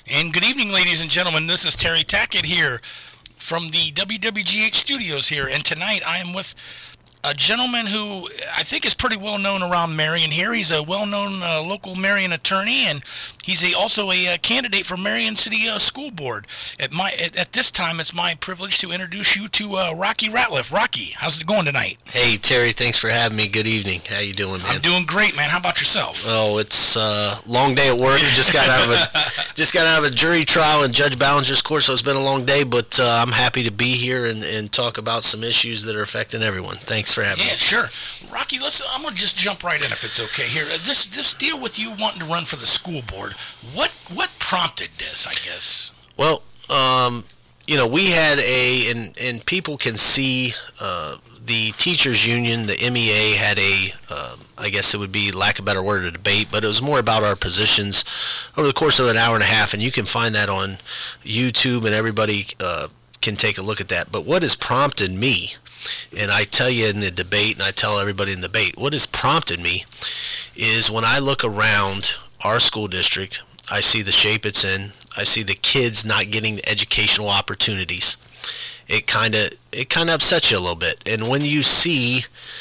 And good evening, ladies and gentlemen. This is Terry Tackett here from the WWGH studios here. And tonight I am with a gentleman who I think is pretty well known around Marion here. He's a well-known local Marion attorney, and he's also a candidate for Marion City School Board. At this time, it's my privilege to introduce you to Rocky Ratliff. Rocky, how's it going tonight? Hey, Terry, thanks for having me. Good evening. How you doing, man? I'm doing great, man. How about yourself? Oh, it's a long day at work. Just got out of a jury trial in Judge Ballinger's court, so it's been a long day, but I'm happy to be here and talk about some issues that are affecting everyone. Thanks for having me. Yeah, sure. Rocky, I'm going to just jump right in if it's okay here. This deal with you wanting to run for the school board, what prompted this, I guess? Well, we had and people can see the teachers union, the MEA had I guess it would be, lack of a better word, a debate, but it was more about our positions over the course of an hour and a half, and you can find that on YouTube, and everybody can take a look at that. But what has prompted me, and I tell you in the debate, and I tell everybody in the debate, what has prompted me is when I look around our school district, I see the shape it's in, I see the kids not getting the educational opportunities. It kind of upsets you a little bit. And when you see,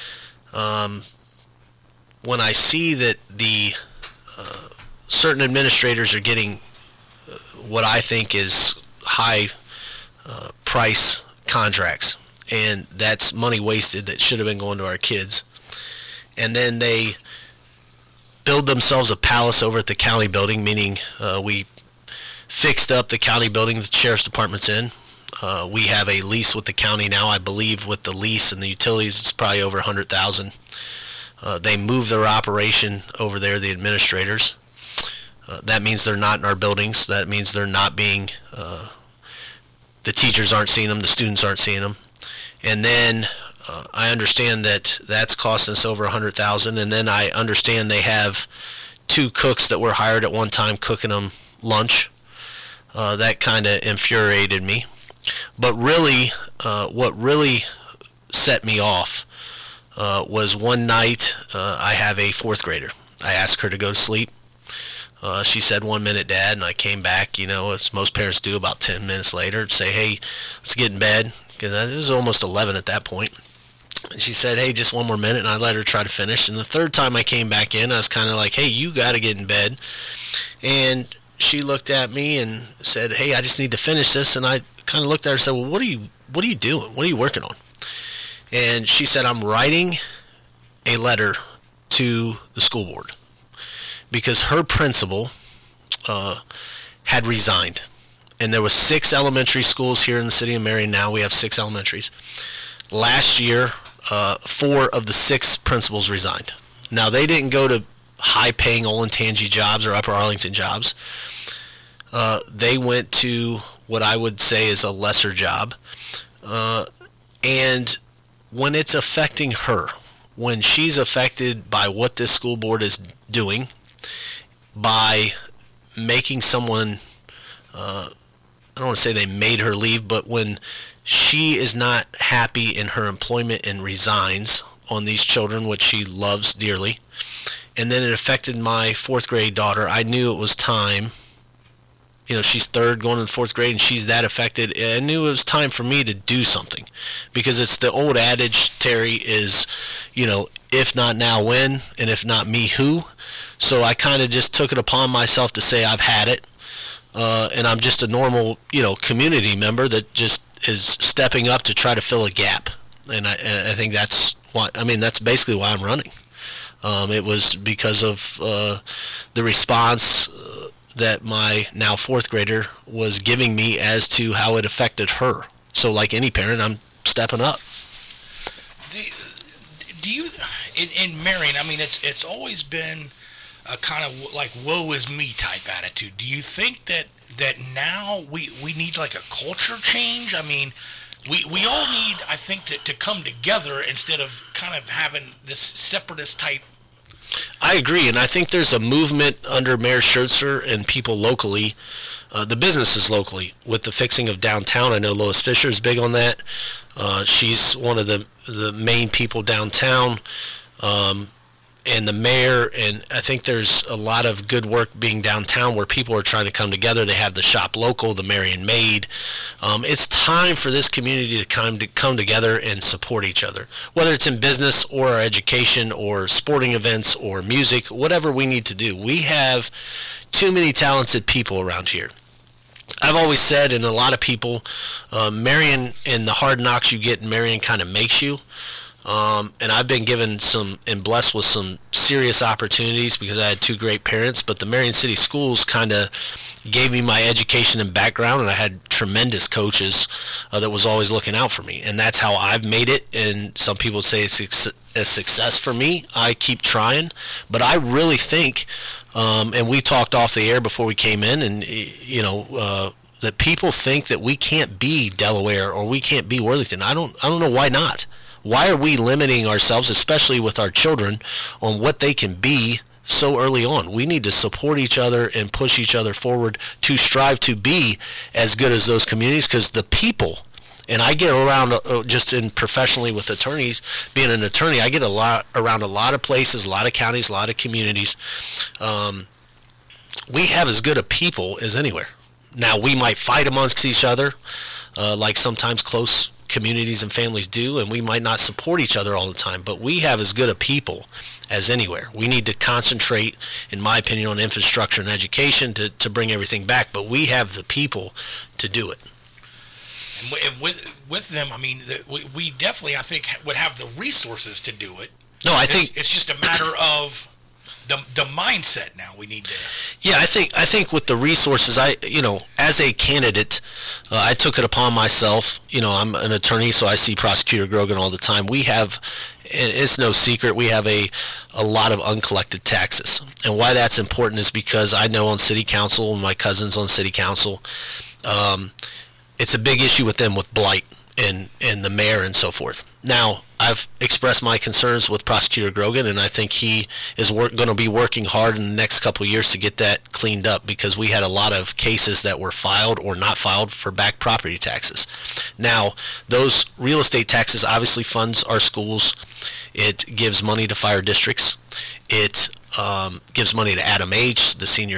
when I see that the certain administrators are getting what I think is high price contracts, and that's money wasted that should have been going to our kids, and then they build themselves a palace over at the county building, meaning we fixed up the county building the sheriff's department's in. We have a lease with the county now. I believe with the lease and the utilities, it's probably over $100,000. They moved their operation over there, the administrators. That means they're not in our buildings. That means they're not being, the teachers aren't seeing them, the students aren't seeing them. And then I understand that that's costing us over $100,000. And then I understand they have 2 cooks that were hired at one time cooking them lunch. That kind of infuriated me. But really, what really set me off was one night I have a 4th grader. I asked her to go to sleep. She said, 1 minute, Dad, and I came back, as most parents do, about 10 minutes later, to say, hey, let's get in bed, because it was almost 11 at that point. And she said, hey, just 1 more minute, and I let her try to finish. And the third time I came back in, I was kind of like, hey, you got to get in bed. And she looked at me and said, hey, I just need to finish this. And I kind of looked at her and said, well, what are you doing? What are you working on? And she said, I'm writing a letter to the school board because her principal had resigned. And there was 6 elementary schools here in the city of Marion. Now we have 6 elementaries. Last year, 4 of the 6 principals resigned. Now, they didn't go to high-paying Olentangy jobs or Upper Arlington jobs. They went to what I would say is a lesser job. And when it's affecting her, when she's affected by what this school board is doing, by making someone, I don't want to say they made her leave, but when she is not happy in her employment and resigns on these children, which she loves dearly, and then it affected my 4th grade daughter, I knew it was time. She's 3rd going into 4th grade, and she's that affected. I knew it was time for me to do something, because it's the old adage, Terry, is, if not now, when, and if not me, who. So I kind of just took it upon myself to say I've had it, and I'm just a normal, community member that just is stepping up to try to fill a gap. And I think that's that's basically why I'm running. It was because of the response that my now 4th grader was giving me as to how it affected her. So like any parent, I'm stepping up. Do you, in Marion, it's always been a kind of like woe is me type attitude. Do you think that now we need like a culture change? We all need, I think, to come together instead of kind of having this separatist type. I agree, and I think there's a movement under Mayor Schertzer and people locally, the businesses locally, with the fixing of downtown. I know Lois Fisher is big on that. She's one of the main people downtown. and the mayor, and I think there's a lot of good work being downtown where people are trying to come together. They have the Shop Local, the Marion Maid. It's time for this community to come together and support each other, whether it's in business or education or sporting events or music, whatever we need to do. We have too many talented people around here. I've always said, and a lot of people, Marion and the hard knocks you get in Marion kind of makes you. And I've been given some and blessed with some serious opportunities because I had two great parents, but the Marion City Schools kind of gave me my education and background, and I had tremendous coaches that was always looking out for me, and that's how I've made it. And some people say it's a success for me. I keep trying, but I really think, and we talked off the air before we came in, and that people think that we can't be Delaware or we can't be Worthington. I don't know why not. Why are we limiting ourselves, especially with our children, on what they can be so early on? We need to support each other and push each other forward to strive to be as good as those communities, because the people, and I get around just in professionally with attorneys, being an attorney, I get around a lot of places, a lot of counties, a lot of communities. We have as good a people as anywhere. Now, we might fight amongst each other, like sometimes close communities and families do, and we might not support each other all the time, but we have as good a people as anywhere. We need to concentrate, in my opinion, on infrastructure and education to bring everything back, but we have the people to do it. And with them, I mean, we definitely, I think, would have the resources to do it. No, I think it's just a matter of the mindset now we need to. Yeah, I think with the resources, as a candidate, I took it upon myself. I'm an attorney, so I see Prosecutor Grogan all the time. We have, and it's no secret, we have a lot of uncollected taxes. And why that's important is because I know on city council, and my cousin's on city council, it's a big issue with them with blight and the mayor and so forth. Now, I've expressed my concerns with Prosecutor Grogan, and I think he is going to be working hard in the next couple of years to get that cleaned up, because we had a lot of cases that were filed or not filed for back property taxes. Now, those real estate taxes obviously funds our schools. It gives money to fire districts. It gives money to Adam H., the senior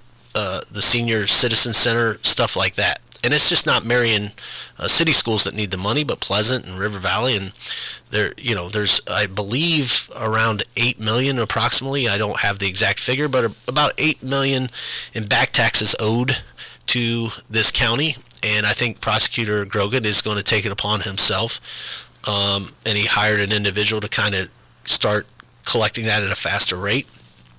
citizen center, stuff like that. And it's just not Marion City Schools that need the money, but Pleasant and River Valley, and there's, I believe, around $8 million approximately. I don't have the exact figure, but about $8 million in back taxes owed to this county. And I think Prosecutor Grogan is going to take it upon himself, and he hired an individual to kind of start collecting that at a faster rate.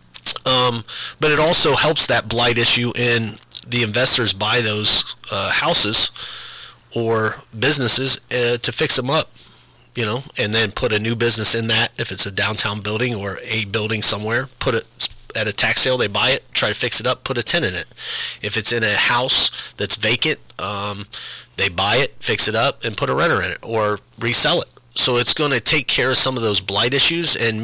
But it also helps that blight issue in the investors buy those houses or businesses to fix them up, and then put a new business in that. If it's a downtown building or a building somewhere, put it at a tax sale, they buy it, try to fix it up, put a tenant in it. If it's in a house that's vacant, they buy it, fix it up, and put a renter in it or resell it. So it's going to take care of some of those blight issues. And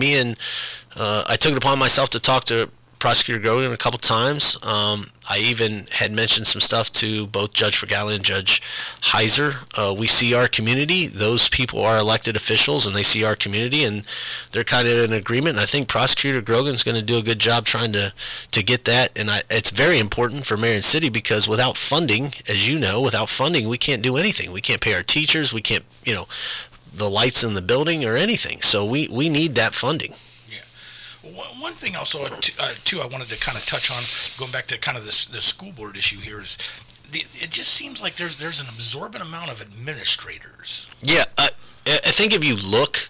I took it upon myself to talk to Prosecutor Grogan a couple times. I even had mentioned some stuff to both Judge Fragale and Judge Heiser. We see our community. Those people are elected officials, and they see our community, and they're kind of in agreement. And I think Prosecutor Grogan's going to do a good job trying to get that. And it's very important for Marion City, because without funding, as you know, we can't do anything. We can't pay our teachers. We can't, the lights in the building or anything. So we need that funding. One thing also, too, I wanted to kind of touch on, going back to kind of the school board issue here, is it just seems like there's an absorbent amount of administrators. Yeah, I think if you look,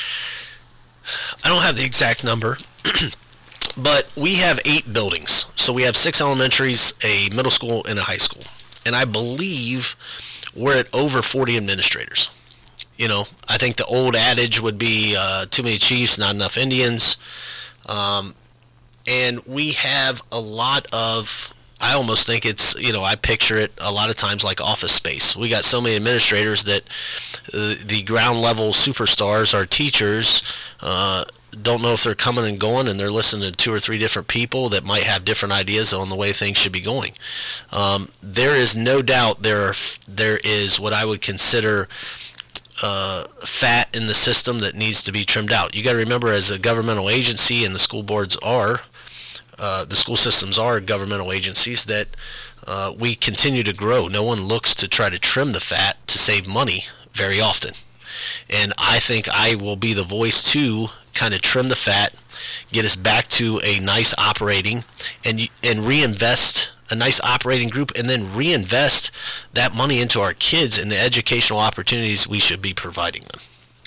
I don't have the exact number, but we have 8 buildings. So we have 6 elementaries, a middle school, and a high school. And I believe we're at over 40 administrators. I think the old adage would be too many chiefs, not enough Indians. And we have a lot of, I almost think it's, I picture it a lot of times like Office Space. We got so many administrators that the ground level superstars, our teachers, don't know if they're coming and going, and they're listening to 2 or 3 different people that might have different ideas on the way things should be going. There is no doubt there is what I would consider fat in the system that needs to be trimmed out. You got to remember, as a governmental agency, and the school boards are, the school systems are governmental agencies, that we continue to grow. No one looks to try to trim the fat to save money very often. And I think I will be the voice to kind of trim the fat, get us back to a nice operating, and reinvest a nice operating group, and then reinvest that money into our kids and the educational opportunities we should be providing them.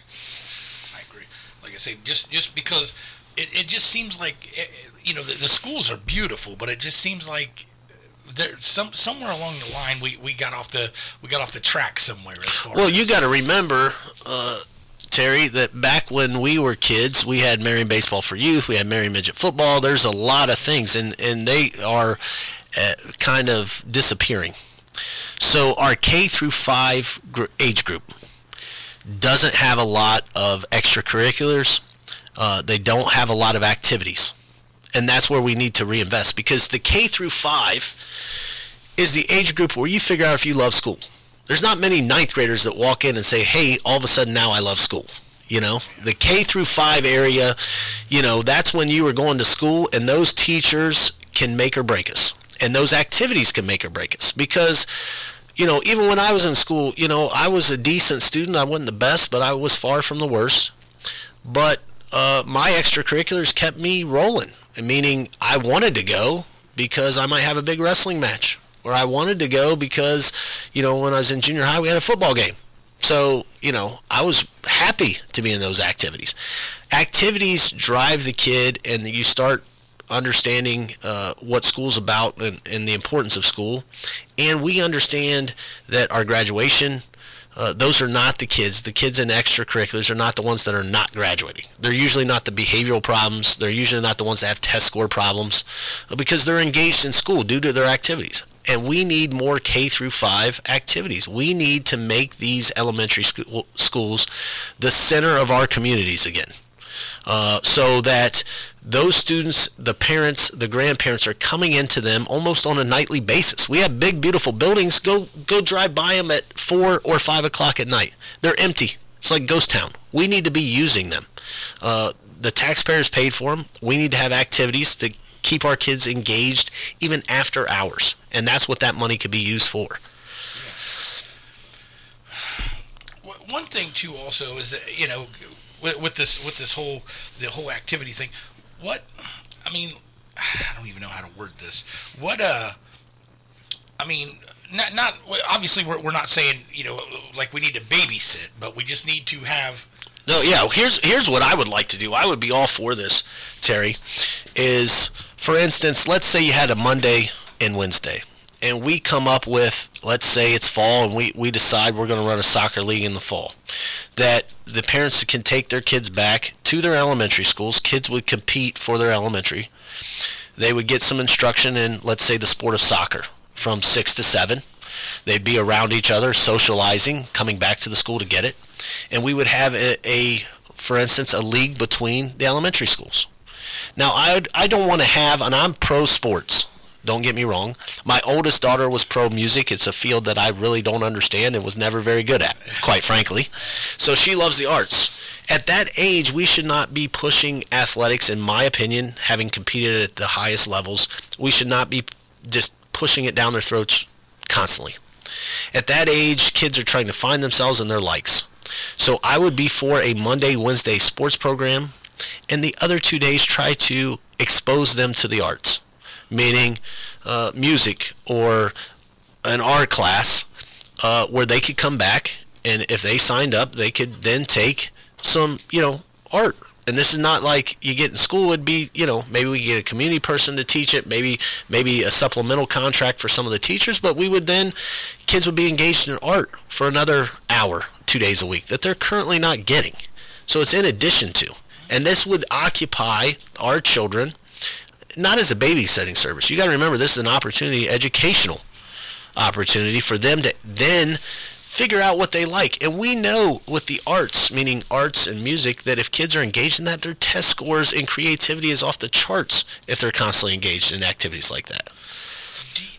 I agree. Like I say, just because it just seems like, the schools are beautiful, but it just seems like there somewhere along the line we got off the track somewhere as far. Well, you got to remember, Terry, that back when we were kids, we had Marion Baseball for Youth, we had Marion Midget Football. There's a lot of things, and they are kind of disappearing. So our K through 5 age group doesn't have a lot of extracurriculars. They don't have a lot of activities. And that's where we need to reinvest, because the K through 5 is the age group where you figure out if you love school. There's not many ninth graders that walk in and say, hey, all of a sudden now I love school. The K through 5 area, that's when you were going to school, and those teachers can make or break us. And those activities can make or break us, because, even when I was in school, I was a decent student. I wasn't the best, but I was far from the worst. But my extracurriculars kept me rolling, meaning I wanted to go because I might have a big wrestling match, or I wanted to go because, when I was in junior high, we had a football game. So, I was happy to be in those activities. Activities drive the kid, and you start understanding what school's about and the importance of school. And we understand that our graduation, those are not the kids. The kids in extracurriculars are not the ones that are not graduating. They're usually not the behavioral problems. They're usually not the ones that have test score problems, because they're engaged in school due to their activities. And we need more K through 5 activities. We need to make these elementary schools the center of our communities again. So that those students, the parents, the grandparents are coming into them almost on a nightly basis. We have big, beautiful buildings. Go drive by them at 4 or 5 o'clock at night. They're empty. It's like ghost town. We need to be using them. The taxpayers paid for them. We need to have activities to keep our kids engaged even after hours. And that's what that money could be used for. One thing, too, also is that, with this whole activity thing, I don't even know how to word this. Not obviously we're not saying, like we need to babysit, but we just need to have. No, yeah. Here's what I would like to do. I would be all for this, Terry. Is, for instance, let's say you had a Monday and Wednesday, and we come up with, let's say it's fall, and we decide we're going to run a soccer league in the fall, that the parents can take their kids back to their elementary schools. Kids would compete for their elementary. They would get some instruction in, let's say, the sport of soccer from 6 to 7. They'd be around each other, socializing, coming back to the school to get it. And we would have for instance, a league between the elementary schools. Now, I don't want to have, and I'm pro sports. Don't get me wrong. My oldest daughter was pro music. It's a field that I really don't understand and was never very good at, quite frankly. So she loves the arts. At that age, we should not be pushing athletics, in my opinion, having competed at the highest levels. We should not be just pushing it down their throats constantly. At that age, kids are trying to find themselves and their likes. So I would be for a Monday, Wednesday sports program, and the other 2 days try to expose them to the arts. Meaning music or an art class where they could come back, and if they signed up, they could then take some, art. And this is not like you get in school. It'd be, maybe we get a community person to teach it, maybe a supplemental contract for some of the teachers, but kids would be engaged in art for another hour, 2 days a week that they're currently not getting. So it's in addition to. And this would occupy our children not as a babysitting service. You got to remember, this is an opportunity, educational opportunity for them to then figure out what they like. And we know with the arts, meaning arts and music, that if kids are engaged in that, their test scores and creativity is off the charts if they're constantly engaged in activities like that.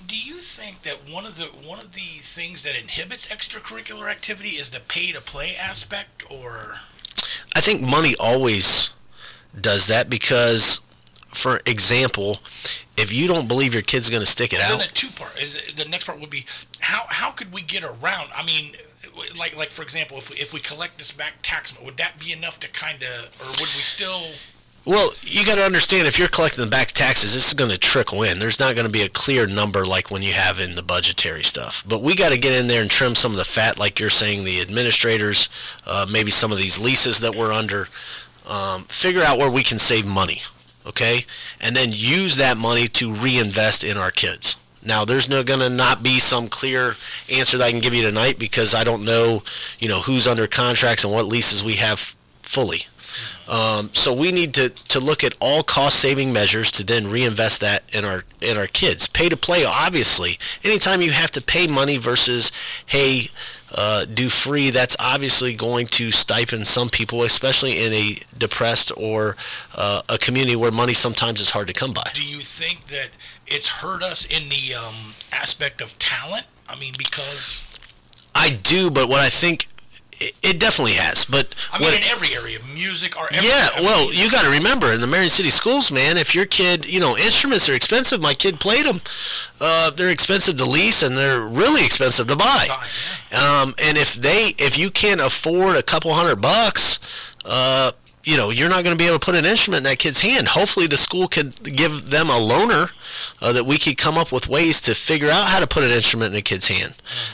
Do you think that one of the things that inhibits extracurricular activity is the pay to play aspect, or? I think money always does that because, for example, if you don't believe your kid's going to stick it out. Then the next part would be how could we get around? I mean, like for example, if we collect this back tax, would that be enough to kind of, or would we still? Well, you got to understand, if you're collecting the back taxes, this is going to trickle in. There's not going to be a clear number like when you have in the budgetary stuff. But we got to get in there and trim some of the fat, like you're saying, the administrators, maybe some of these leases that we're under. Figure out where we can save money, okay? And then use that money to reinvest in our kids. Now, there's going to not be some clear answer that I can give you tonight because I don't know, who's under contracts and what leases we have fully. So we need to look at all cost-saving measures to then reinvest that in our kids. Pay to play, obviously. Anytime you have to pay money versus, hey, do free, that's obviously going to stipend some people, especially in a depressed or a community where money sometimes is hard to come by. Do you think that it's hurt us in the aspect of talent? I mean, because... I do, but what I think... It definitely has, but I mean, in every area, music or every. Yeah, well, you got to remember in the Marion City schools, man. If your kid, instruments are expensive. My kid played them. They're expensive to lease, and they're really expensive to buy. And if you can't afford a couple $100, you're not going to be able to put an instrument in that kid's hand. Hopefully, the school could give them a loaner that we could come up with ways to figure out how to put an instrument in a kid's hand.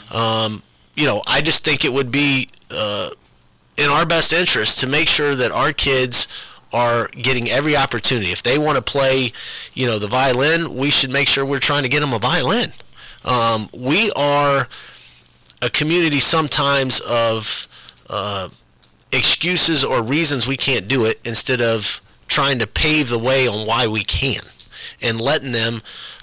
I just think it would be in our best interest to make sure that our kids are getting every opportunity. If they want to play, the violin, we should make sure we're trying to get them a violin. We are a community sometimes of excuses or reasons we can't do it instead of trying to pave the way on why we can and letting them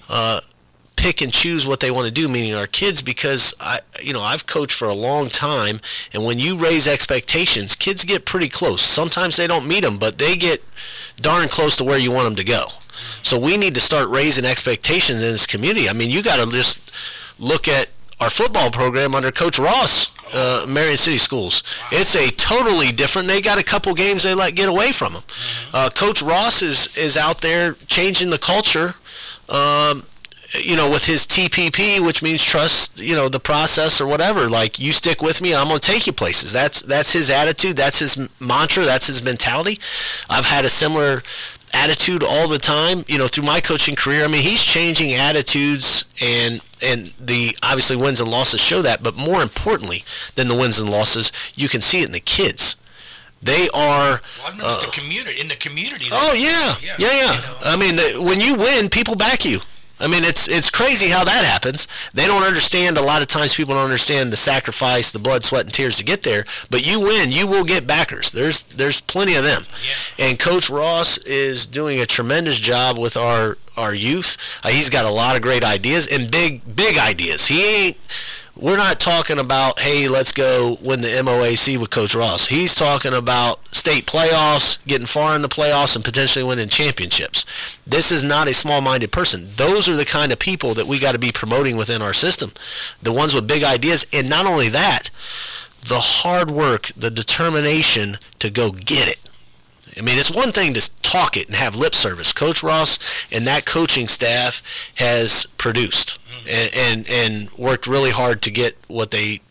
pick and choose what they want to do, meaning our kids, because I've coached for a long time, and when you raise expectations, kids get pretty close. Sometimes they don't meet them, but they get darn close to where you want them to go. So we need to start raising expectations in this community. I mean, you got to just look at our football program under Coach Ross, Marion City Schools. Wow. It's a totally different. They got a couple games they let get away from them. Coach Ross is out there changing the culture. With his TPP, which means trust, the process or whatever. Like, you stick with me, I'm going to take you places. That's his attitude. That's his mantra. That's his mentality. I've had a similar attitude all the time, through my coaching career. I mean, he's changing attitudes, and the obviously wins and losses show that. But more importantly than the wins and losses, you can see it in the kids. They are. Well, I've noticed the community. In the community. Oh yeah. I mean, when you win, people back you. I mean, it's crazy how that happens. They don't understand. A lot of times people don't understand the sacrifice, the blood, sweat, and tears to get there. But you win, you will get backers. There's plenty of them. Yeah. And Coach Ross is doing a tremendous job with our youth. He's got a lot of great ideas and big ideas. We're not talking about, hey, let's go win the MOAC with Coach Ross. He's talking about state playoffs, getting far in the playoffs, and potentially winning championships. This is not a small-minded person. Those are the kind of people that we got to be promoting within our system, the ones with big ideas. And not only that, the hard work, the determination to go get it. I mean, it's one thing to talk it and have lip service. Coach Ross and that coaching staff has produced and worked really hard to get what they've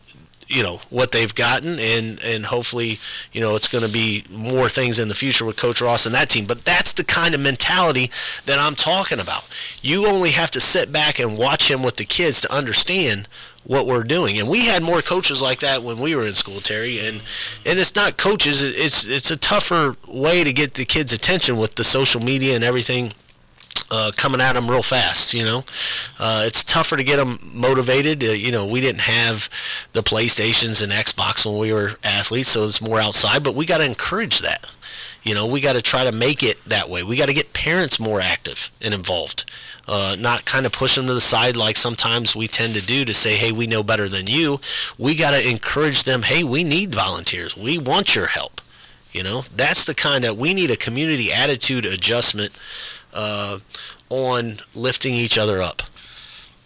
gotten, and hopefully, it's going to be more things in the future with Coach Ross and that team. But that's the kind of mentality that I'm talking about. You only have to sit back and watch him with the kids to understand what we're doing. And we had more coaches like that when we were in school, Terry. And it's not coaches. It's a tougher way to get the kids' attention with the social media and everything coming at them real fast. It's tougher to get them motivated. We didn't have the PlayStations and Xbox when we were athletes, so it's more outside. But we got to encourage that. We got to try to make it that way. We got to get parents more active and involved, not kind of push them to the side like sometimes we tend to do to say, hey, we know better than you. We got to encourage them, hey, we need volunteers. We want your help. That's the kind of, we need a community attitude adjustment on lifting each other up.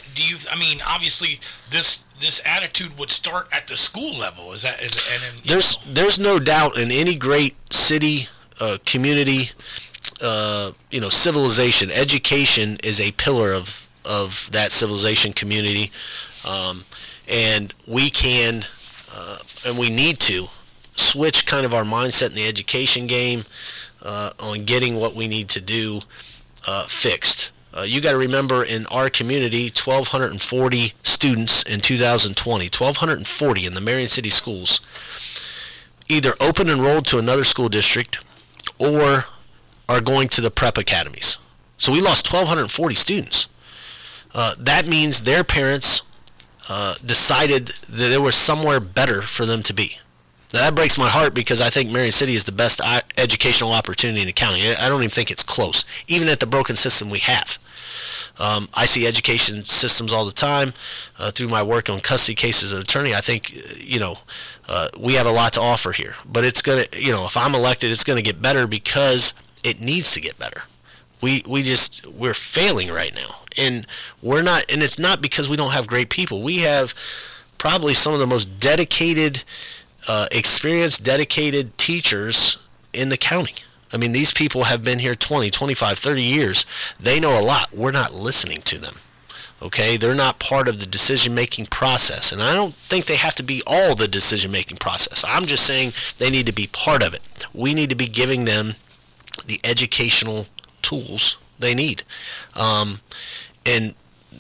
do you? I mean, obviously, this attitude would start at the school level. Is that? There's no doubt in any great city, community, civilization. Education is a pillar of that civilization community, and we can and we need to switch kind of our mindset in the education game on getting what we need to do fixed. You got to remember, in our community, 1,240 students in 2020, 1,240 in the Marion City schools, either open enrolled to another school district or are going to the prep academies. So we lost 1,240 students. That means their parents decided that there was somewhere better for them to be. Now, that breaks my heart because I think Marion City is the best educational opportunity in the county. I don't even think it's close, even at the broken system we have. I see education systems all the time through my work on custody cases as an attorney. I think, we have a lot to offer here. But it's going to, if I'm elected, it's going to get better because it needs to get better. We're failing right now. And it's not because we don't have great people. We have probably some of the most dedicated experienced, dedicated teachers in the county. I mean, these people have been here 20, 25, 30 years. They know a lot. We're not listening to them. Okay? They're not part of the decision-making process. And I don't think they have to be all the decision-making process. I'm just saying they need to be part of it. We need to be giving them the educational tools they need. And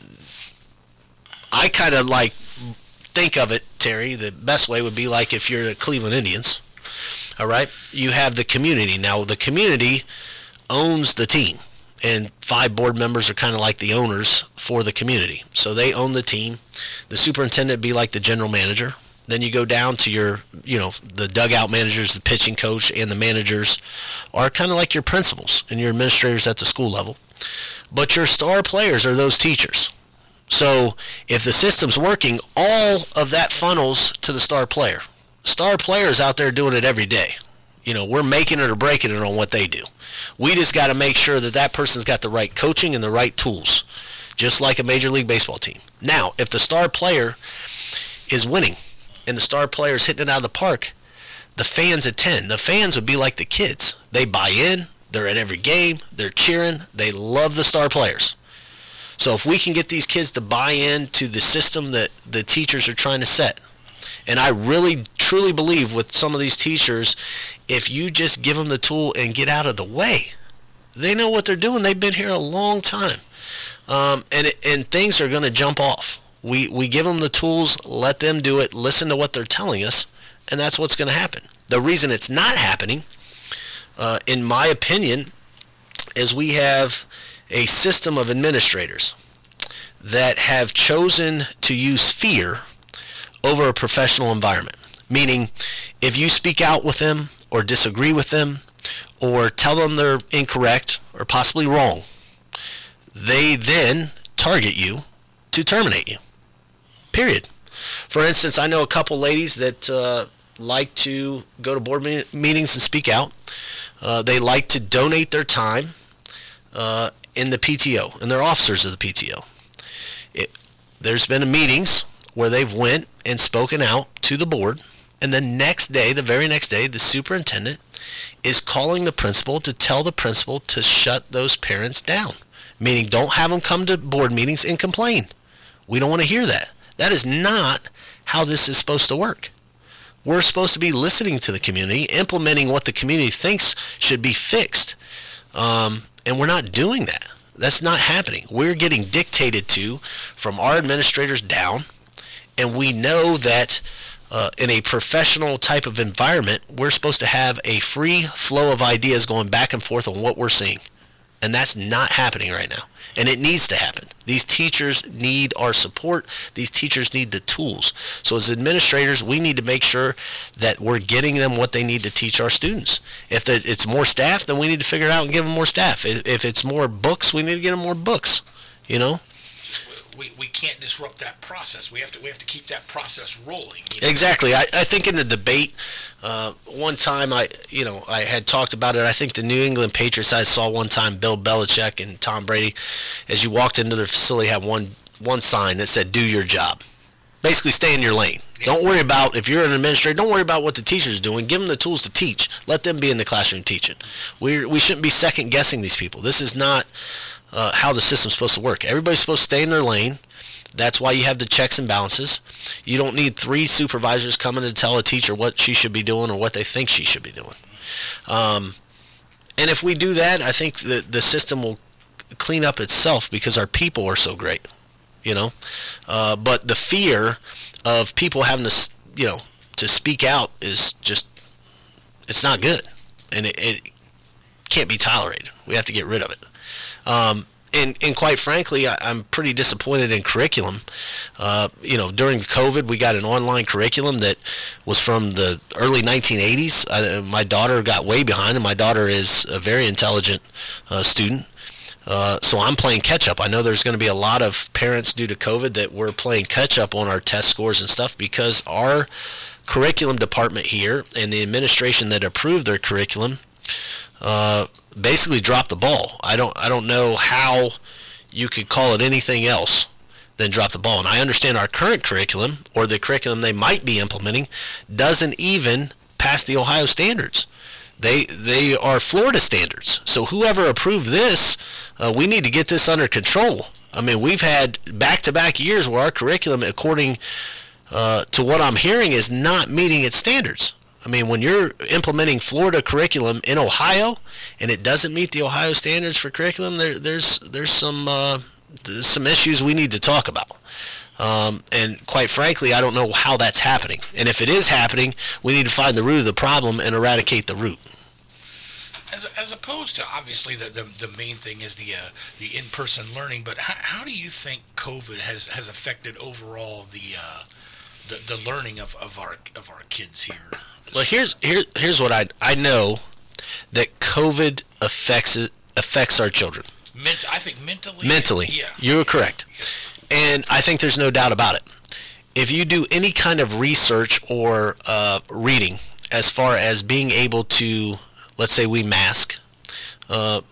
I kind of think of it, Terry, the best way would be like if you're the Cleveland Indians, all right? You have the community. Now, the community owns the team, and 5 board members are kind of like the owners for the community. So they own the team. The superintendent would be like the general manager. Then you go down to your, the dugout managers, the pitching coach, and the managers are kind of like your principals and your administrators at the school level. But your star players are those teachers. So if the system's working, all of that funnels to the star player. Star player's out there doing it every day. We're making it or breaking it on what they do. We just got to make sure that that person's got the right coaching and the right tools, just like a Major League Baseball team. Now, if the star player is winning and the star player is hitting it out of the park, the fans attend. The fans would be like the kids. They buy in. They're at every game. They're cheering. They love the star players. So if we can get these kids to buy into the system that the teachers are trying to set, and I really, truly believe with some of these teachers, if you just give them the tool and get out of the way, they know what they're doing. They've been here a long time. And things are going to jump off. We give them the tools, let them do it, listen to what they're telling us, and that's what's going to happen. The reason it's not happening, in my opinion, is we have a system of administrators that have chosen to use fear over a professional environment. Meaning, if you speak out with them or disagree with them or tell them they're incorrect or possibly wrong, they then target you to terminate you. Period. For instance, I know a couple ladies that like to go to board meetings and speak out. They like to donate their time in the PTO, and they're officers of the PTO. There's been meetings where they've went and spoken out to the board, and the very next day, the superintendent is calling the principal to tell the principal to shut those parents down. Meaning, don't have them come to board meetings and complain. We don't want to hear that. That is not how this is supposed to work. We're supposed to be listening to the community, implementing what the community thinks should be fixed. And we're not doing that. That's not happening. We're getting dictated to from our administrators down, and we know that in a professional type of environment, we're supposed to have a free flow of ideas going back and forth on what we're seeing. And that's not happening right now. And it needs to happen. These teachers need our support. These teachers need the tools. So as administrators, we need to make sure that we're getting them what they need to teach our students. If it's more staff, then we need to figure it out and give them more staff. If it's more books, we need to get them more books, We can't disrupt that process. We have to keep that process rolling. Exactly. I think in the debate, one time I had talked about it. I think the New England Patriots, I saw one time Bill Belichick and Tom Brady, as you walked into their facility, had one one sign that said, "Do your job." Basically, stay in your lane. Don't worry about, if you're an administrator, don't worry about what the teacher's doing. Give them the tools to teach. Let them be in the classroom teaching. We shouldn't be second guessing these people. This is not how the system's supposed to work. Everybody's supposed to stay in their lane. That's why you have the checks and balances. You don't need 3 supervisors coming to tell a teacher what she should be doing or what they think she should be doing. And if we do that, I think the system will clean up itself because our people are so great. But the fear of people having to, to speak out is just, it's not good. And it can't be tolerated. We have to get rid of it. And quite frankly, I'm pretty disappointed in curriculum. During COVID, we got an online curriculum that was from the early 1980s. My daughter got way behind, and my daughter is a very intelligent student. So I'm playing catch-up. I know there's going to be a lot of parents due to COVID that we're playing catch-up on our test scores and stuff because our curriculum department here and the administration that approved their curriculum basically dropped the ball. I don't know how you could call it anything else than drop the ball. And I understand our current curriculum, or the curriculum they might be implementing, doesn't even pass the Ohio standards. They are Florida standards. So whoever approved this, we need to get this under control. I mean, we've had back-to-back years where our curriculum, according to what I'm hearing, is not meeting its standards. I mean, when you're implementing Florida curriculum in Ohio and it doesn't meet the Ohio standards for curriculum, there's some issues we need to talk about. And quite frankly, I don't know how that's happening. And if it is happening, we need to find the root of the problem and eradicate the root. As opposed to, obviously, the main thing is the in-person learning, but how do you think COVID has affected overall the learning of our kids here? Well, here's what I know that COVID affects our children. I think mentally. Mentally, yeah. You're correct. Yeah. And I think there's no doubt about it. If you do any kind of research or reading as far as being able to, let's say we mask, and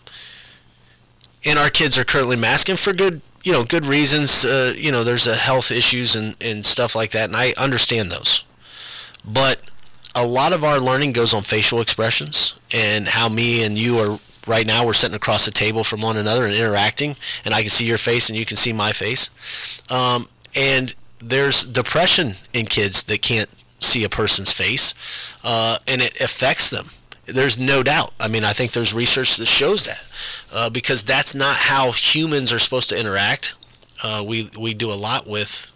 our kids are currently masking for good reasons. There's health issues and stuff like that, and I understand those. But a lot of our learning goes on facial expressions and how me and you are. Right now, we're sitting across the table from one another and interacting, and I can see your face and you can see my face. And there's depression in kids that can't see a person's face, and it affects them. There's no doubt. I mean, I think there's research that shows that because that's not how humans are supposed to interact. We do a lot with,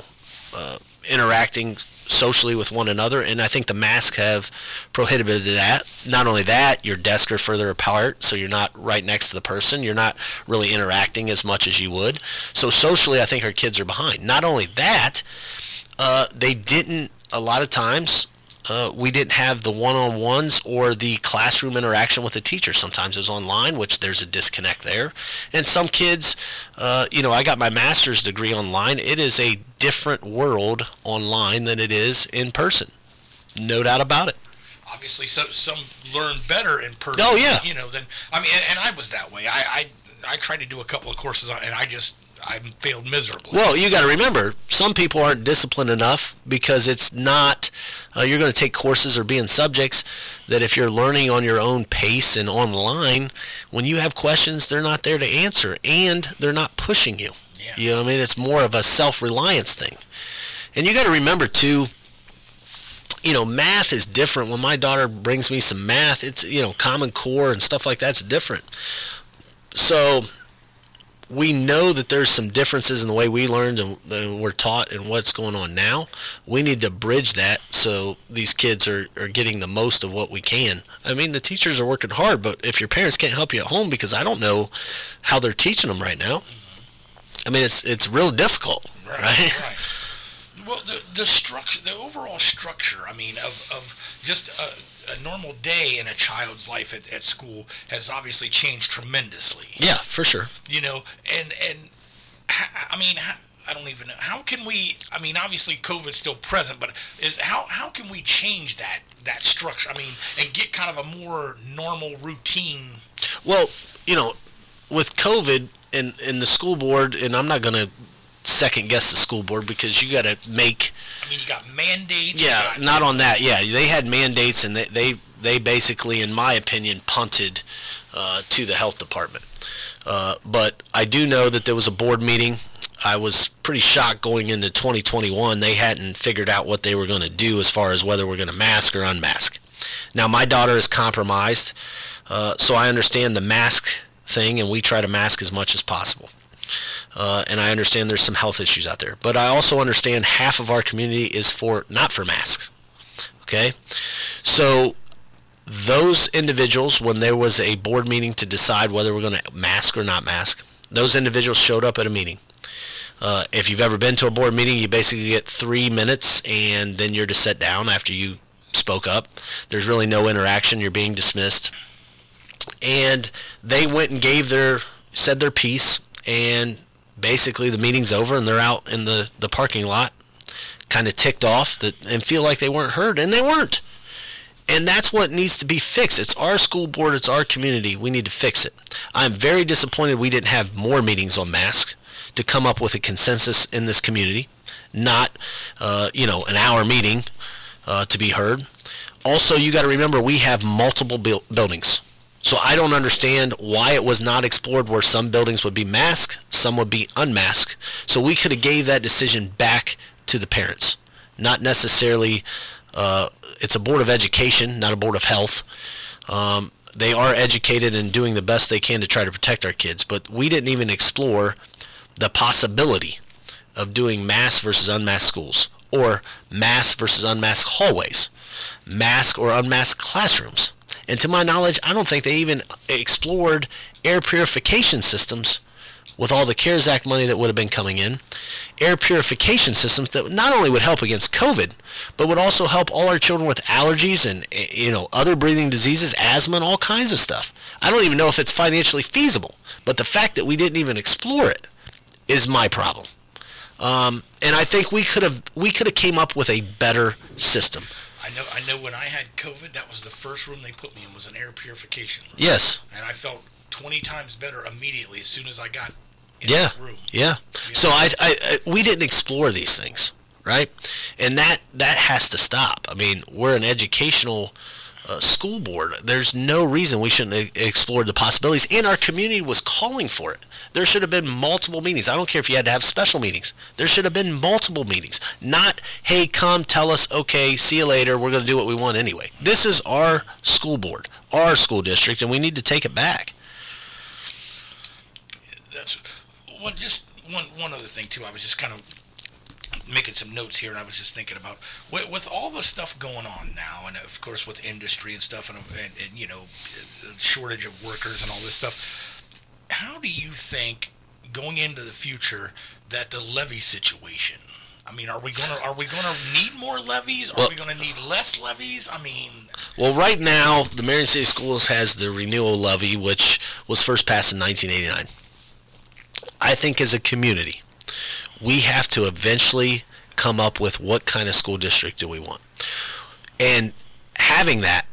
interacting socially with one another, and I think the masks have prohibited that. Not only that, your desks are further apart, so you're not right next to the person. You're not really interacting as much as you would. So socially, I think our kids are behind. Not only that, they didn't, a lot of times, we didn't have the one-on-ones or the classroom interaction with the teacher. Sometimes it was online, which there's a disconnect there. And some kids, I got my master's degree online. It is a different world online than it is in person. No doubt about it. Obviously, some learn better in person. Oh, yeah. And I was that way. I tried to do a couple of courses, and I failed miserably. Well, you got to remember, some people aren't disciplined enough because it's not, you're going to take courses or be in subjects that if you're learning on your own pace and online, when you have questions, they're not there to answer, and they're not pushing you. Yeah. You know what I mean? It's more of a self-reliance thing. And you got to remember, too, math is different. When my daughter brings me some math, it's, Common Core and stuff like that's different. So we know that there's some differences in the way we learned and we're taught and what's going on now. We need to bridge that so these kids are getting the most of what we can. I mean, the teachers are working hard, but if your parents can't help you at home, because I don't know how they're teaching them right now, I mean, it's real difficult, right? Well, the structure, the overall structure, I mean, of just a normal day in a child's life at school has obviously changed tremendously. Yeah, for sure. And I mean, I don't even know. How can we, I mean, obviously COVID's still present, but how can we change that structure? I mean, and get kind of a more normal routine? Well, with COVID and the school board, and I'm not going to second guess the school board because you got to make. I mean, you got mandates. Yeah, not on that. Yeah, they had mandates, and they basically, in my opinion, punted to the health department. But I do know that there was a board meeting. I was pretty shocked going into 2021. They hadn't figured out what they were going to do as far as whether we're going to mask or unmask. Now, my daughter is compromised, so I understand the mask thing, and we try to mask as much as possible. And I understand there's some health issues out there. But I also understand half of our community is not for masks. Okay? So those individuals, when there was a board meeting to decide whether we're going to mask or not mask, those individuals showed up at a meeting. If you've ever been to a board meeting, you basically get 3 minutes, and then you're to sit down after you spoke up. There's really no interaction. You're being dismissed. And they went and said their piece, and basically the meeting's over, and they're out in the parking lot, kind of ticked off and feel like they weren't heard, and they weren't. And that's what needs to be fixed. It's our school board. It's our community. We need to fix it. I'm very disappointed we didn't have more meetings on masks to come up with a consensus in this community, not, an hour meeting to be heard. Also, you got to remember we have multiple buildings. So I don't understand why it was not explored where some buildings would be masked, some would be unmasked. So we could have gave that decision back to the parents, not necessarily. It's a board of education, not a board of health. They are educated and doing the best they can to try to protect our kids, but we didn't even explore the possibility of doing masked versus unmasked schools, or masked versus unmasked hallways, masked or unmasked classrooms. And to my knowledge, I don't think they even explored air purification systems with all the CARES Act money that would have been coming in. Air purification systems that not only would help against COVID, but would also help all our children with allergies and other breathing diseases, asthma, and all kinds of stuff. I don't even know if it's financially feasible, but the fact that we didn't even explore it is my problem. And I think we could have came up with a better system. I know when I had COVID, that was the first room they put me in, was an air purification room. Yes. And I felt 20 times better immediately as soon as I got in that room. Yeah. So we didn't explore these things, right? And that has to stop. I mean, we're an educational school board. There's no reason we shouldn't have explored the possibilities, and our community was calling for it. There should have been multiple meetings. I don't care if you had to have special meetings. There should have been multiple meetings. Not, hey, come, tell us, okay, see you later, we're going to do what we want anyway. This is our school board, our school district, and we need to take it back. That's one other thing, too. I was just kind of making some notes here, and I was just thinking about with all the stuff going on now, and of course with industry and stuff, and shortage of workers and all this stuff. How do you think going into the future that the levy situation? I mean, are we gonna need more levies? Are we gonna need less levies? I mean, well, right now the Marion City Schools has the renewal levy, which was first passed in 1989. I think as a community, we have to eventually come up with what kind of school district do we want. And having that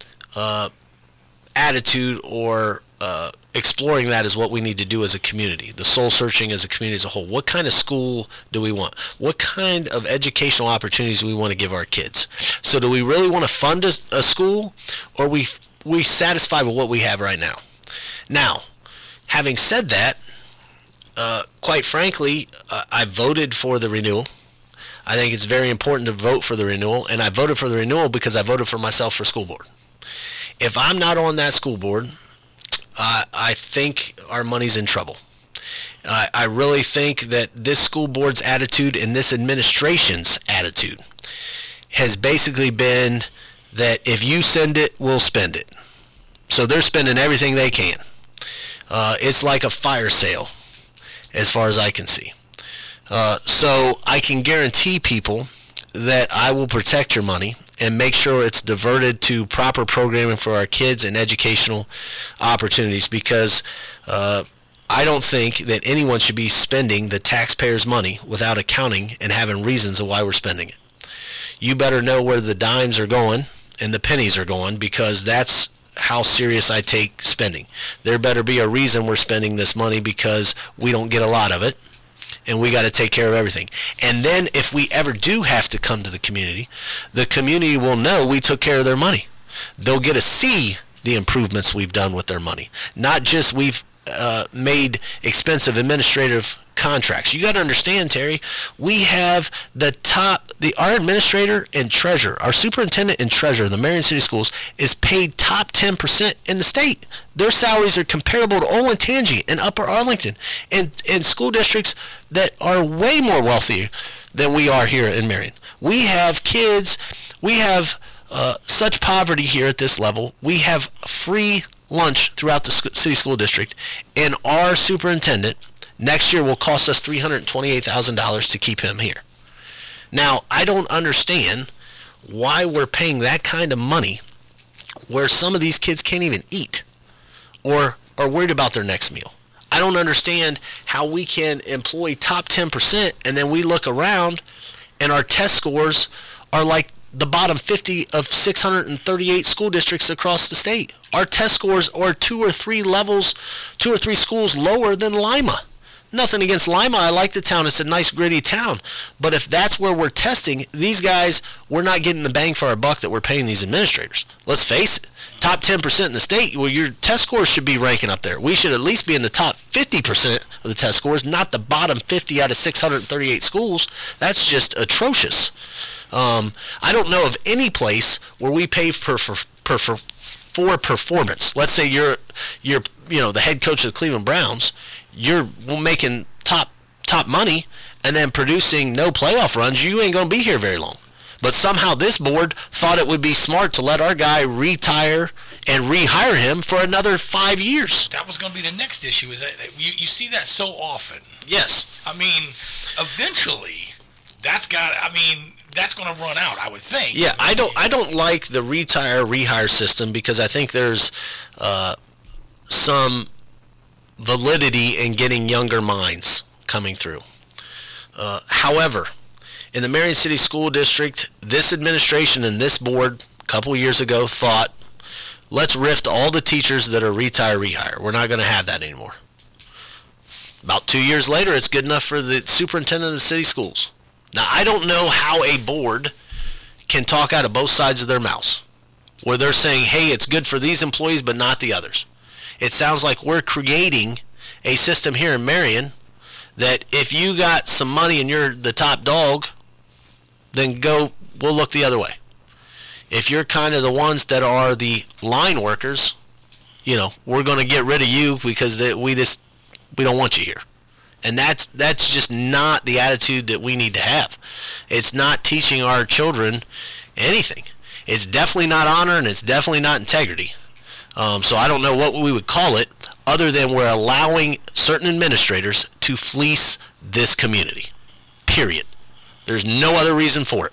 attitude or exploring that is what we need to do as a community, the soul searching as a community as a whole. What kind of school do we want? What kind of educational opportunities do we want to give our kids? So do we really want to fund a school, or we satisfied with what we have right now? Now, having said that, quite frankly, I voted for the renewal. I think it's very important to vote for the renewal, and I voted for the renewal because I voted for myself for school board. If I'm not on that school board, I think our money's in trouble. I really think that this school board's attitude and this administration's attitude has basically been that if you send it, we'll spend it. So they're spending everything they can. It's like a fire sale, as far as I can see. So I can guarantee people that I will protect your money and make sure it's diverted to proper programming for our kids and educational opportunities, because I don't think that anyone should be spending the taxpayers' money without accounting and having reasons of why we're spending it. You better know where the dimes are going and the pennies are going, because that's how serious I take spending. There better be a reason we're spending this money, because we don't get a lot of it, and we got to take care of everything. And then if we ever do have to come to the community will know we took care of their money. They'll get to see the improvements we've done with their money, not just we've made expensive administrative contracts. You got to understand, Terry, we have our administrator and treasurer, our superintendent and treasurer in the Marion City Schools is paid top 10% in the state. Their salaries are comparable to Olentangy and Upper Arlington and school districts that are way more wealthy than we are here in Marion. We have such poverty here at this level. We have free lunch throughout the city school district, and our superintendent next year will cost us $328,000 to keep him here. Now, I don't understand why we're paying that kind of money where some of these kids can't even eat or are worried about their next meal. I don't understand how we can employ top 10% and then we look around and our test scores are like the bottom 50 of 638 school districts across the state. Our test scores are 2 or 3 schools lower than Lima. Nothing against Lima. I like the town. It's a nice, gritty town. But if that's where we're testing, these guys, we're not getting the bang for our buck that we're paying these administrators. Let's face it. Top 10% in the state, well, your test scores should be ranking up there. We should at least be in the top 50% of the test scores, not the bottom 50 out of 638 schools. That's just atrocious. I don't know of any place where we pay for performance. Let's say you're the head coach of the Cleveland Browns. You're making top money and then producing no playoff runs. You ain't gonna be here very long. But somehow this board thought it would be smart to let our guy retire and rehire him for another 5 years. That was going to be the next issue. Is that you see that so often? Yes. I mean, eventually, that's going to run out, I would think. Yeah, I don't like the retire-rehire system because I think there's some validity in getting younger minds coming through. However, in the Marion City School District, this administration and this board a couple years ago thought, let's rift all the teachers that are retire-rehire. We're not going to have that anymore. About 2 years later, it's good enough for the superintendent of the city schools. Now, I don't know how a board can talk out of both sides of their mouths, where they're saying, hey, it's good for these employees, but not the others. It sounds like we're creating a system here in Marion that if you got some money and you're the top dog, then we'll look the other way. If you're kind of the ones that are the line workers, we're going to get rid of you because we don't want you here. And that's just not the attitude that we need to have. It's not teaching our children anything. It's definitely not honor, and it's definitely not integrity. So I don't know what we would call it other than we're allowing certain administrators to fleece this community. Period. There's no other reason for it.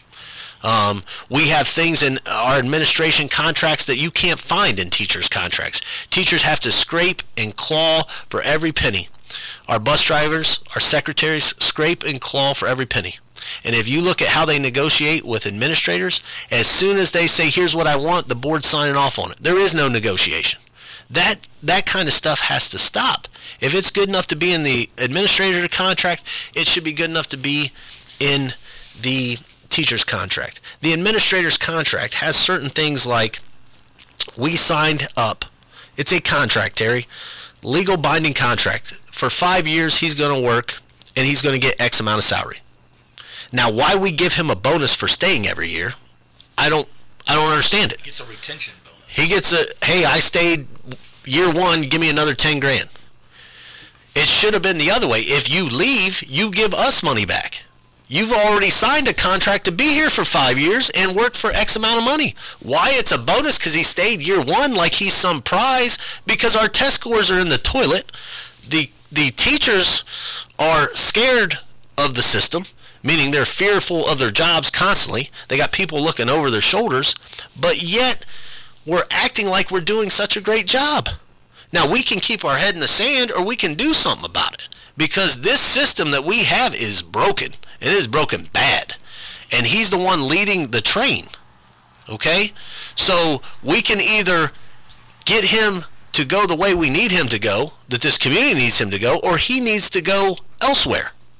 We have things in our administration contracts that you can't find in teachers' contracts. Teachers have to scrape and claw for every penny. Our bus drivers, our secretaries scrape and claw for every penny. And if you look at how they negotiate with administrators, as soon as they say, here's what I want, the board's signing off on it. There is no negotiation. That kind of stuff has to stop. If it's good enough to be in the administrator contract, it should be good enough to be in the teacher's contract. The administrator's contract has certain things like we signed up. It's a contract, Terry. Legal binding contract. For 5 years, he's going to work, and he's going to get X amount of salary. Now, why we give him a bonus for staying every year, I don't understand it. He gets a retention bonus. He gets hey, I stayed year one, give me another $10,000. It should have been the other way. If you leave, you give us money back. You've already signed a contract to be here for 5 years and work for X amount of money. Why it's a bonus because he stayed year one like he's some prize? Because our test scores are in the toilet. The teachers are scared of the system, meaning they're fearful of their jobs constantly. They got people looking over their shoulders, but yet we're acting like we're doing such a great job. Now, we can keep our head in the sand or we can do something about it because this system that we have is broken. It is broken bad. And he's the one leading the train. Okay? So we can either get him to go the way we need him to go, that this community needs him to go, or he needs to go elsewhere.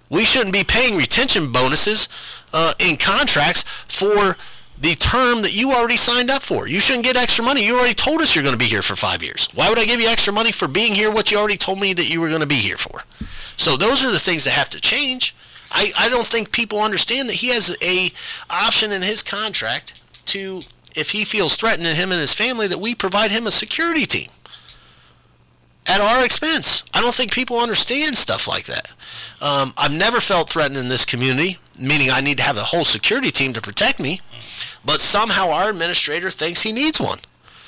We shouldn't be paying retention bonuses in contracts for the term that you already signed up for. You shouldn't get extra money. You already told us you're going to be here for 5 years. Why would I give you extra money for being here what you already told me that you were going to be here for? So those are the things that have to change. I don't think people understand that he has a option in his contract to, if he feels threatened, him and his family, that we provide him a security team at our expense. I don't think people understand stuff like that. I've never felt threatened in this community, meaning I need to have a whole security team to protect me, but somehow our administrator thinks he needs one.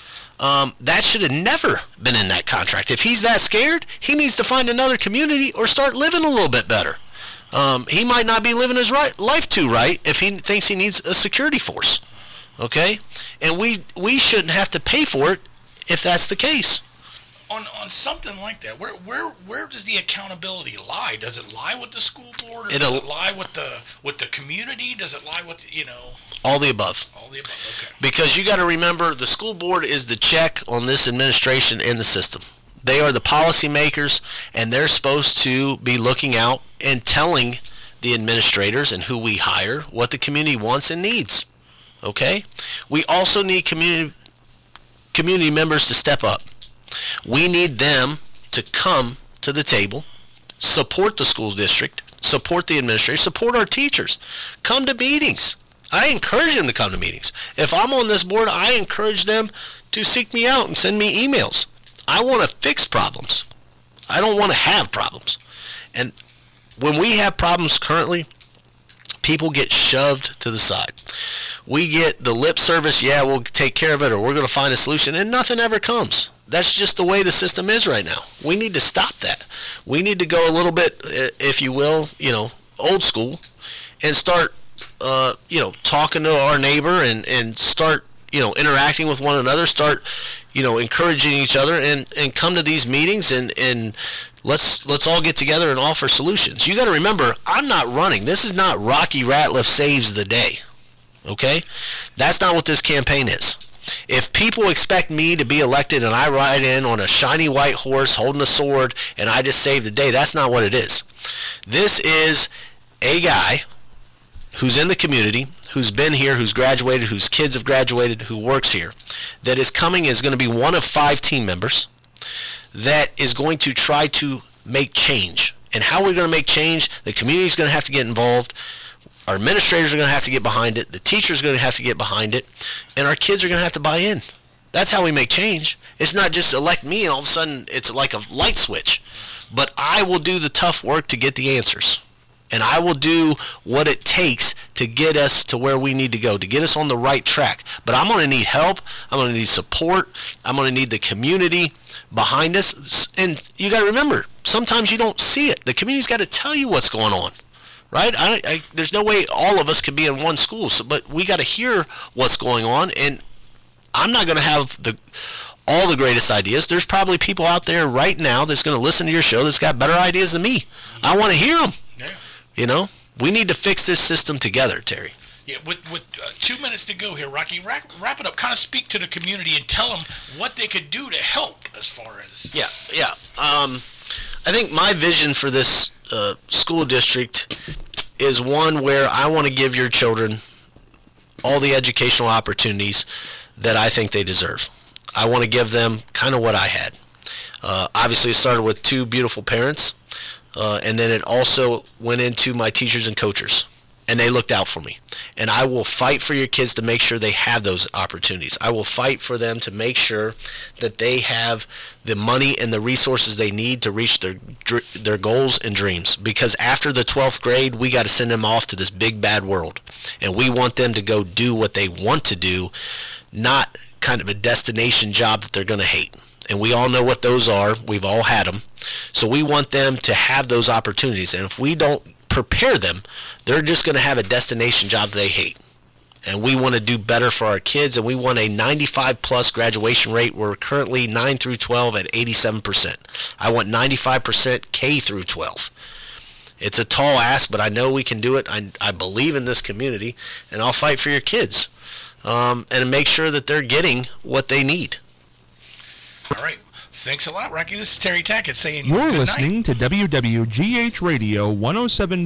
That should have never been in that contract. If he's that scared, he needs to find another community or start living a little bit better. He might not be living his life too right if he thinks he needs a security force. Okay? And we shouldn't have to pay for it if that's the case. On something like that, where does the accountability lie? Does it lie with the school board, or does it lie with the community? Does it lie with all the above? All the above. Okay. Because you got to remember, the school board is the check on this administration and the system. They are the policy makers, and they're supposed to be looking out and telling the administrators and who we hire what the community wants and needs. Okay? We also need community members to step up. We need them to come to the table, support the school district, support the administration, support our teachers. Come to meetings. I encourage them to come to meetings. If I'm on this board, I encourage them to seek me out and send me emails. I want to fix problems. I don't want to have problems. And when we have problems currently, people get shoved to the side. We get the lip service, yeah, we'll take care of it, or we're going to find a solution, and nothing ever comes. That's just the way the system is right now. We need to stop that. We need to go a little bit, if you will, old school, and start, talking to our neighbor and start, interacting with one another, start, encouraging each other, and come to these meetings and let's all get together and offer solutions. You got to remember, I'm not running. This is not Rocky Ratliff saves the day. Okay? That's not what this campaign is. If people expect me to be elected and I ride in on a shiny white horse holding a sword and I just save the day, that's not what it is. This is a guy who's in the community, who's been here, who's graduated, whose kids have graduated, who works here, that is going to be one of 5 team members that is going to try to make change. And how we're going to make change, the community's going to have to get involved. Our administrators are going to have to get behind it. The teachers are going to have to get behind it. And our kids are going to have to buy in. That's how we make change. It's not just elect me and all of a sudden it's like a light switch. But I will do the tough work to get the answers. And I will do what it takes to get us to where we need to go, to get us on the right track. But I'm going to need help. I'm going to need support. I'm going to need the community behind us. And you got to remember, sometimes you don't see it. The community's got to tell you what's going on. Right? There's no way all of us can be in one school, but we got to hear what's going on, and I'm not going to have all the greatest ideas. There's probably people out there right now that's going to listen to your show that's got better ideas than me. I want to hear them. Yeah. We need to fix this system together, Terry. Yeah, with 2 minutes to go here, Rocky, wrap it up. Kind of speak to the community and tell them what they could do to help as far as... Yeah. I think my vision for this school district is one where I want to give your children all the educational opportunities that I think they deserve. I want to give them kind of what I had. Obviously, it started with 2 beautiful parents, and then it also went into my teachers and coaches, and they looked out for me. And I will fight for your kids to make sure they have those opportunities. I will fight for them to make sure that they have the money and the resources they need to reach their goals and dreams. Because after the 12th grade, we got to send them off to this big bad world. And we want them to go do what they want to do, not kind of a destination job that they're going to hate. And we all know what those are. We've all had them. So we want them to have those opportunities. And if we don't prepare them, they're just going to have a destination job they hate. And we want to do better for our kids, and we want a 95-plus graduation rate. We're currently 9 through 12 at 87%. I want 95% K through 12. It's a tall ask, but I know we can do it. I believe in this community, and I'll fight for your kids and make sure that they're getting what they need. All right. Thanks a lot, Rocky. This is Terry Tackett saying You're good listening night. to WWGH Radio 107.